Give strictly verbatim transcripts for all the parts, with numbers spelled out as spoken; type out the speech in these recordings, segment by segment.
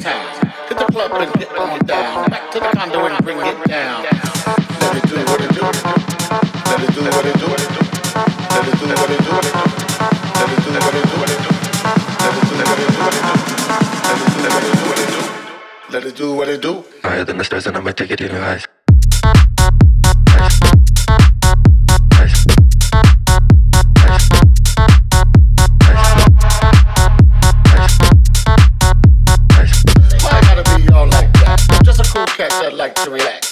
town. Hit the club and get on down. Back to the condo and bring it down. Let it do what it do. Let it do what it do. Let it do what it do. Let it do what it do. Let it do what it do. Let it do what it do. Higher than the stars and I might take it in your eyes. Why gotta be all like that? I'm just a cool cat that like to relax.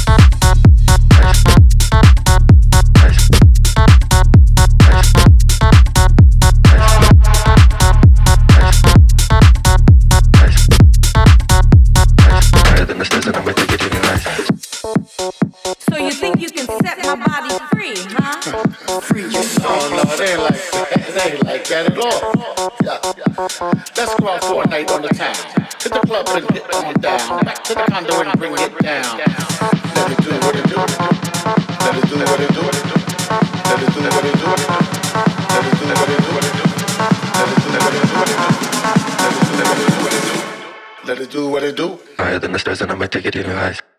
So you think you can set my body free, huh? Free yourself. Oh no, it ain't like that. It ain't like that at all. Yeah, yeah. Let's go out for a night on the town. Hit the club and get on down. Back to the condo and bring it down. Let it do what it do. Let it do what it do. Let it do what it do. Let it do what it do. Let it do what it do. Let it do what it do. Let it do what it do. Higher than the stars and I might take it in your eyes.